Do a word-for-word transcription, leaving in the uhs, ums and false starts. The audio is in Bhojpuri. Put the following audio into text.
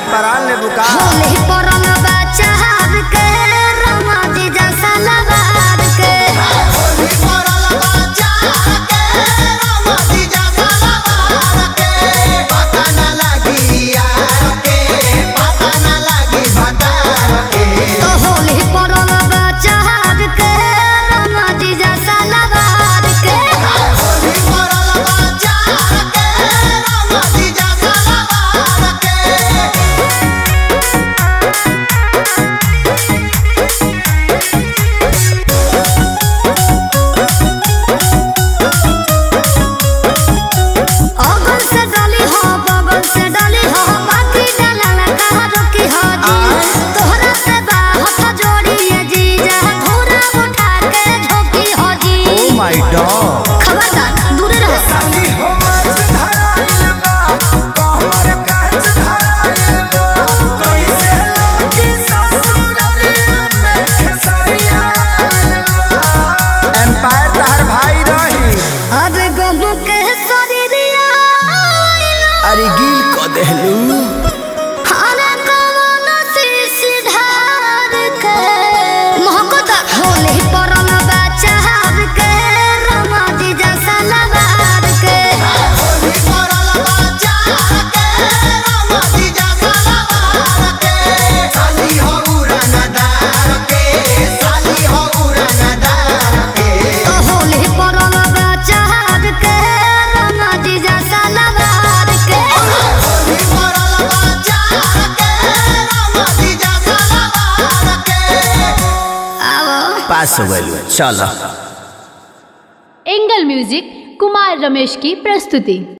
परान ले बुका होली परन बच्चा हार के रमा जी जैसा लबार के होली परन बच्चा के रमा जी जैसा लबार के पता न लगी यार के पता न लगी भतार के तो होली परन बच्चा हार के रमा जी जैसा लबार के होली परन बच्चा के रमा जी जैसा लबार के अरे गिल को देलू हाना कवन शीश ढार के मोहब्बत होली परन बच्चा हार के रमा जी जैसा लबार के होली परन बच्चा के रमा जी जैसा लबार के साली हो उड़नदार के साली हो उड़नदार के तो होली परन बच्चा हार के रमा जी जैसा लबार पास हो गए चलो। एंगल म्यूजिक कुमार रमेश की प्रस्तुति।